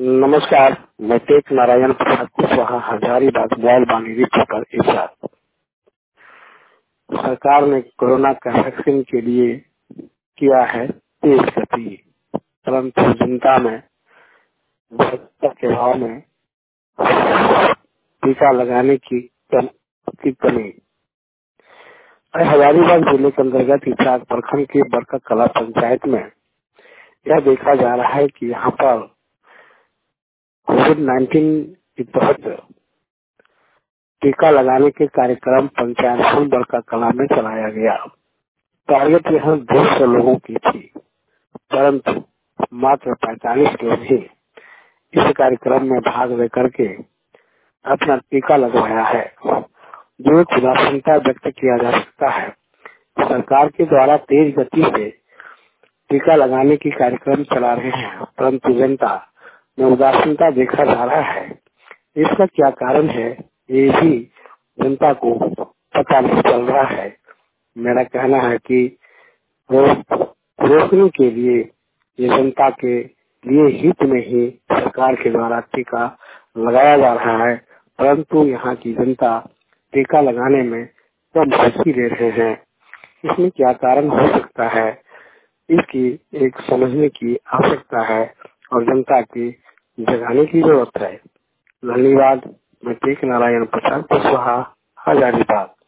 नमस्कार, मैं Tek Narayan Prasad Kushwaha Hazaribagh mobile Vaani reporter Irshad. सरकार ने कोरोना का वैक्सीन के लिए किया है तेज गति, परंतु जनता में भ्रष्टाचार के भाव में टीका लगाने की कमी। हजारीबाग जिले के अंतर्गत इचाक प्रखंड के बरका कला पंचायत में यह देखा जा रहा है कि यहाँ पर कोविड-19 के तहत टीका लगाने के कार्यक्रम पंचायत बरका कला में चलाया गया। टारगेट यहाँ 200 लोगों की थी, परंतु मात्र 45 लोग ही इस कार्यक्रम में भाग लेकर के अपना टीका लगवाया है, जो एक उदासीनता व्यक्त किया जा सकता है। सरकार के द्वारा तेज गति से टीका लगाने की कार्यक्रम चला रहे हैं, परंतु जनता में उदासीनता देखा जा रहा है। इसका क्या कारण है, ये भी जनता को पता नहीं चल रहा है। मेरा कहना है कि रोकने के लिए ये जनता के लिए हित में ही सरकार के द्वारा टीका लगाया जा रहा है, परंतु यहाँ की जनता टीका लगाने में कम रुचि ले रहे हैं। इसमें क्या कारण हो सकता है, इसकी एक समझने की आवश्यकता है और जनता की जगाने की जरूरत है। धन्यवाद। मैं टेक नारायण प्रसाद कुशवाहा हजारीबाग।